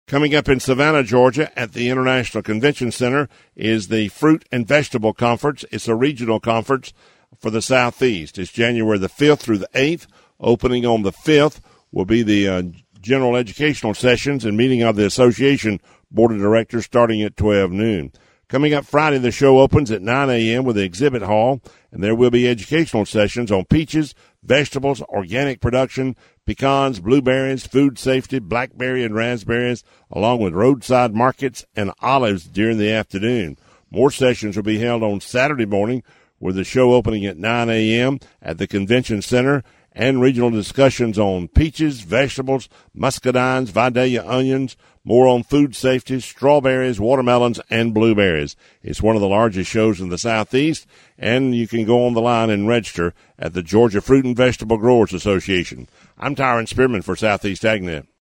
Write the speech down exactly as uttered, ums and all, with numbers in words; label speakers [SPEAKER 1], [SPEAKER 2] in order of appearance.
[SPEAKER 1] Coming up in Savannah, Georgia, at the International Convention Center is the Fruit and Vegetable Conference. It's a regional conference for the Southeast. It's January the fifth through the eighth. Opening on the fifth will be the uh, general educational sessions and meeting of the association board of directors starting at twelve noon. Coming up Friday, the show opens at nine a.m. with the exhibit hall, and there will be educational sessions on peaches, vegetables, organic production, pecans, blueberries, food safety, blackberry and raspberries, along with roadside markets and olives during the afternoon. More sessions will be held on Saturday morning with the show opening at nine a.m. at the Convention Center, and regional discussions on peaches, vegetables, muscadines, Vidalia onions, more on food safety, strawberries, watermelons, and blueberries. It's one of the largest shows in the Southeast, and you can go on the line and register at the Georgia Fruit and Vegetable Growers Association. I'm Tyron Spearman for Southeast AgNet.